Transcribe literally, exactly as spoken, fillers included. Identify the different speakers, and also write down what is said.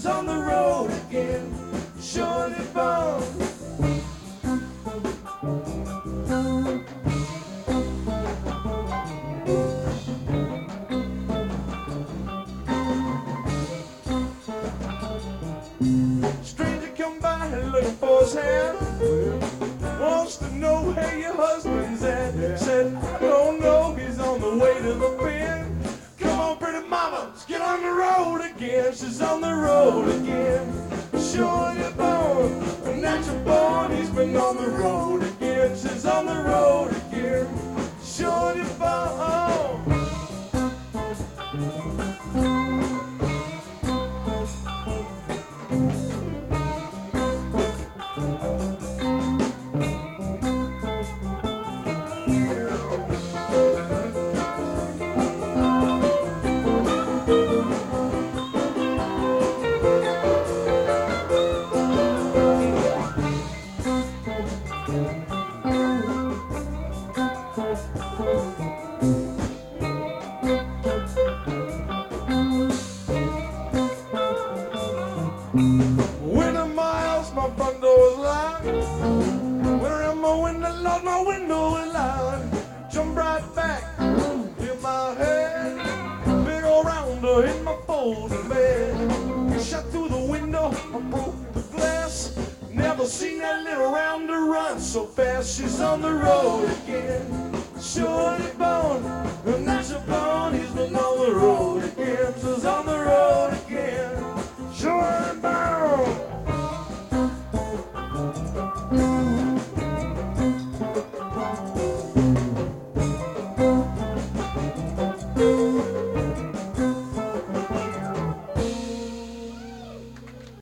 Speaker 1: on the road again. Shorty Bone. Stranger come by looking for his hand. Wants to know where your husband's at. Said, I don't know, he's on the way to the pen. Come on, pretty mama, let's get on the road again. She's on the road again. Shorty Bone, a natural born, he's been on the road again. She's on the road again. Shorty Bone. Winter miles, my front door is locked. Winter in my window, Lord, my window is locked. Jump right back, hit my head. Big old rounder hit my folding bed. Shot through the window, I broke the glass. Never seen that little rounder run so fast. She's on the road again.